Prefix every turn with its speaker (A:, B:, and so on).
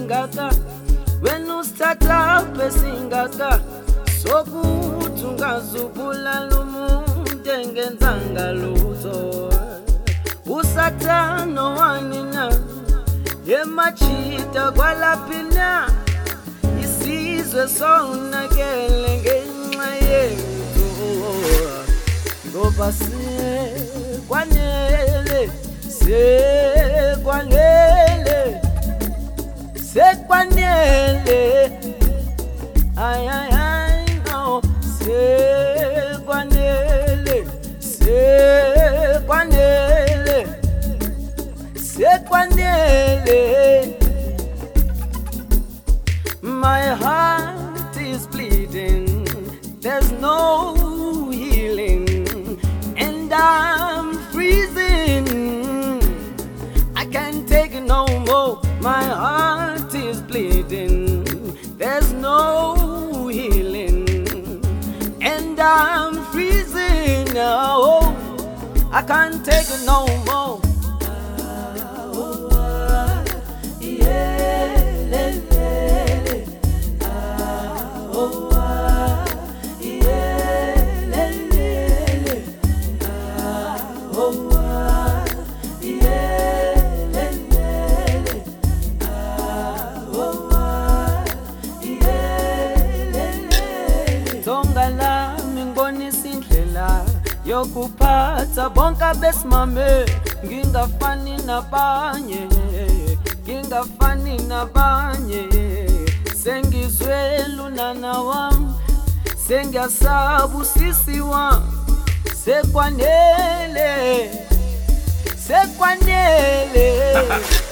A: esingaka wena usithatha esingaka sokuthi ungazubulala umuntu engenzanga lutho usathano wanina yemachita kwalaphina isizwe sonakele ngenxa yethu ngoba sekwanele ay ay ay no sekwanele my heart is bleeding, there's no healing, and I'm freezing. I can't take it no more. My heart is bleeding, there's no healing, and I'm freezing. Oh, I can't take it no more. Yokuphatha bonke besimame ngingafani nabanye sengizwe lunana wami sengiyasaba usisi wami sekwanele